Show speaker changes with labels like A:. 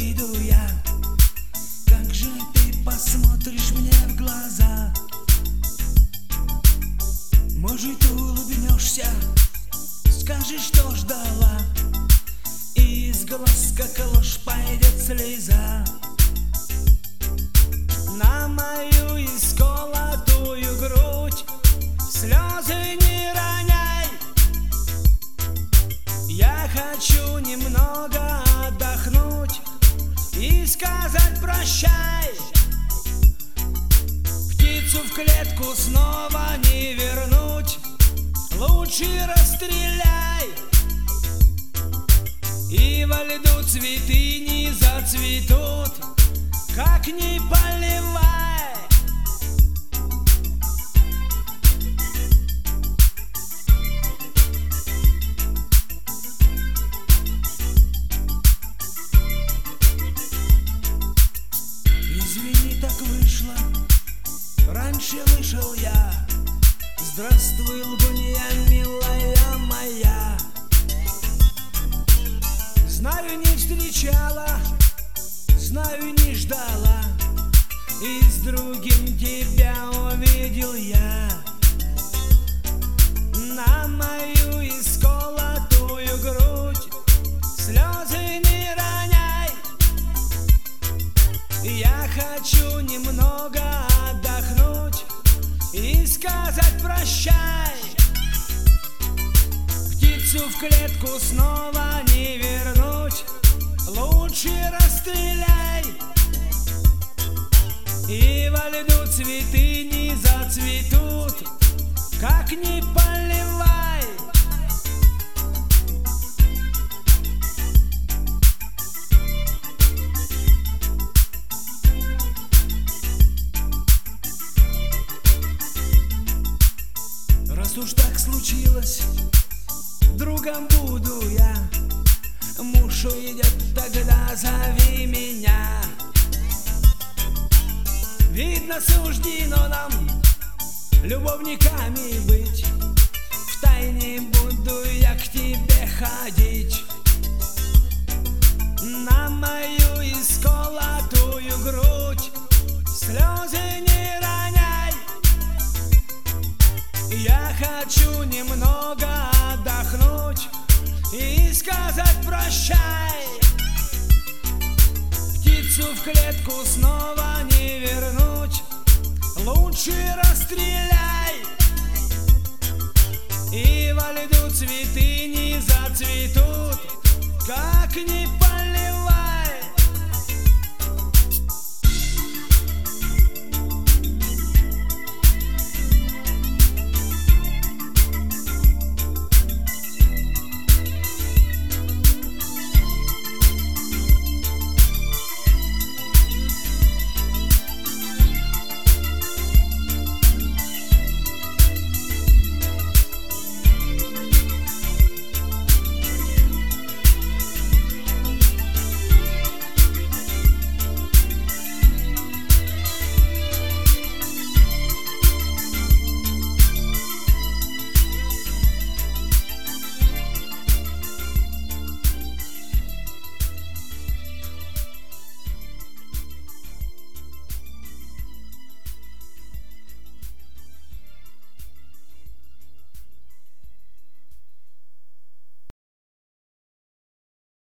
A: выйду я, как же ты посмотришь мне в глаза? Может, улыбнешься, скажешь, что ждала, и из глаз, как ложь, пойдет слеза. На мою исколотую грудь слезы не роняй. Я хочу немного отдохнуть и сказать прощай. Птицу в клетку снова не вернуть, лучше расстреляй. И во льду цветы не зацветут, как ни поливай. Извини, так вышло, раньше вышел я. Здравствуй, лгунья, милая моя. Знаю, не встречала, знаю, не ждала, и с другим тебя увидел я. На мою исколотую грудь слезы не роняй. Я хочу немного отдохнуть и сказать прощай. Птицу в клетку снова не вернуть, лучше расстреляй. И во льду цветы не зацветут, как ни поливай. Раз уж так случилось, другом буду я. Муж уйдет, тогда зови меня. Видно, суждено нам любовниками быть. Втайне буду я к тебе ходить. На мою исколотую грудь слезы не роняй. Я хочу немного отдохнуть и сказать прощай. Птицу в клетку снова не вернуть, лучше расстреляй. И во льду цветы не зацветут, как ни поливай.